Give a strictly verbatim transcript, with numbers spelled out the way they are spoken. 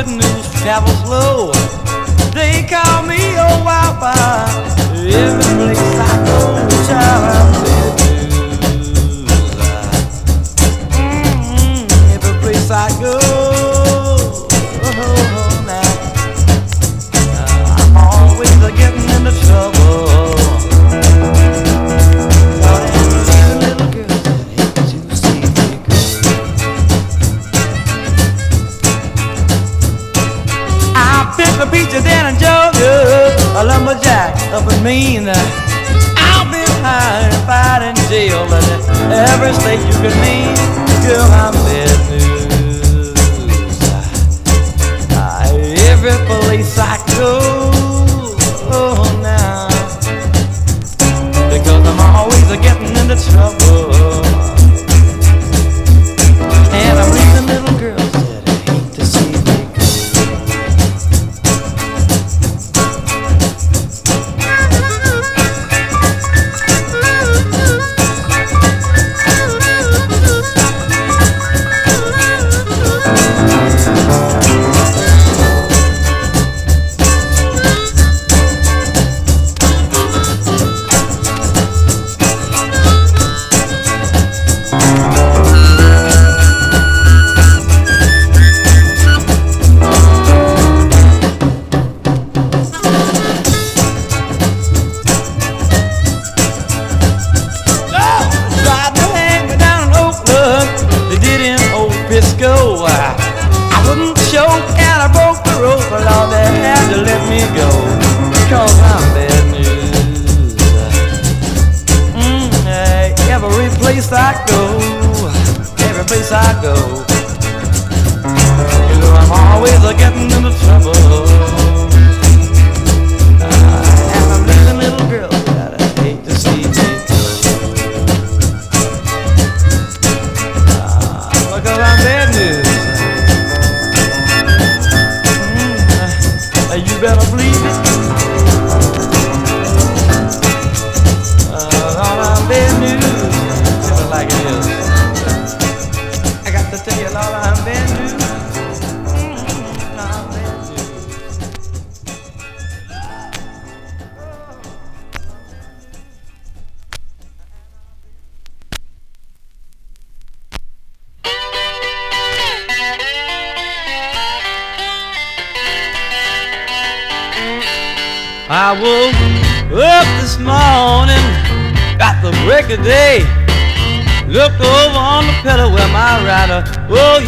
good news travels slow. They call me old wild wild. Every place I go, child, I'm bad news. Mm-hmm. Every place I go, oh, now uh, I'm always uh, getting into trouble. Lord, and the little girl that hate to see me go. I picked the peaches down in Georgia, a lumberjack up in Maine. I've been high and fight in jail, but every state you can name, girl, I'm bad news. Uh, every place I go, oh now, because I'm always getting into trouble. And I'm leaving little girls that I hate to see me go. I woke up this morning, got the break of day. Looked over on the pillow where my rider, oh